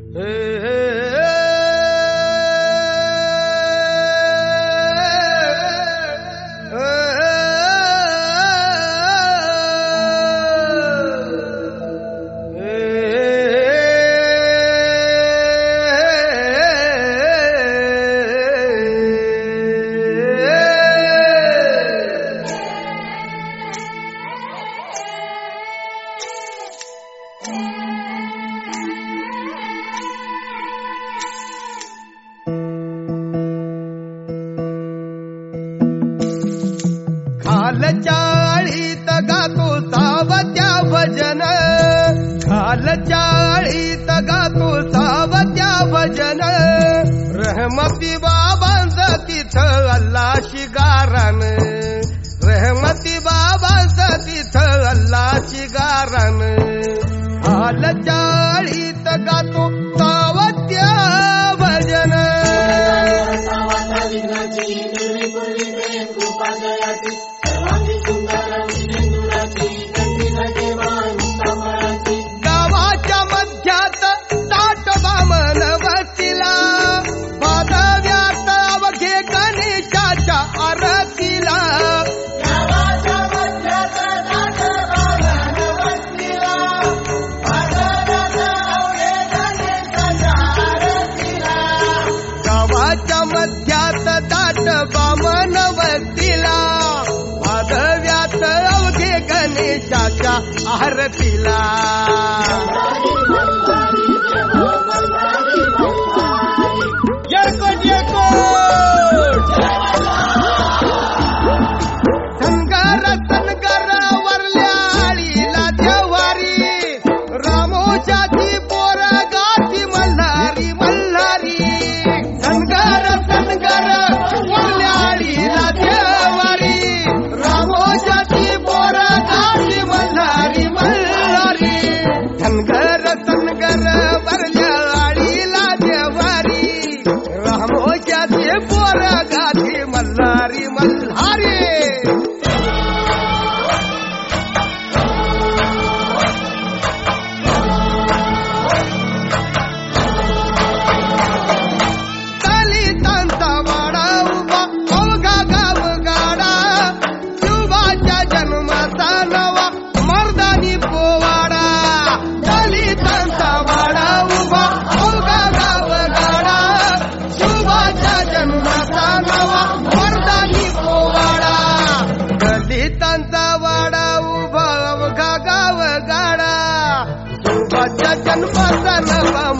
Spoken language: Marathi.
चाळीत गातो सावत्या भजन, चाळीत गातो सावत्या भजन, रहमती बाबांचं तिथं अल्लाची गारान, रहमती बाबांचं तिथं अल्लाची गारान, चाळीत गातो सावत्या भजन. गावाच्या मध्यात ताट बामण बसला, पादव्यात अवघे गणेशाच्या आरतीला, गावाच्या मध्यात ताट बामण बसला, पादव्यात अवघे गणेशाच्या आरतीला, गावाच्या मध्यात ताट बामण बसला, पादव्यात अवघे गणेशाच्या आरतीला. सनगर सनगर वरल्या आळीला देवारी, रामोशाची पोर गाती मल्हारी मल्हारी, सनगर सनगर वरल्या आळीला देवारी, रामोशाची पोर गाती मल्हारी मल्हारी, सनगर सनगर वरल्या आळीला देवारी, रामोशाची पोर गाती मल्हारी मल्हारी. दलितांचा वाडा उभा अवघा गाव गाडा, सुभाषच्या जन्माचा नवा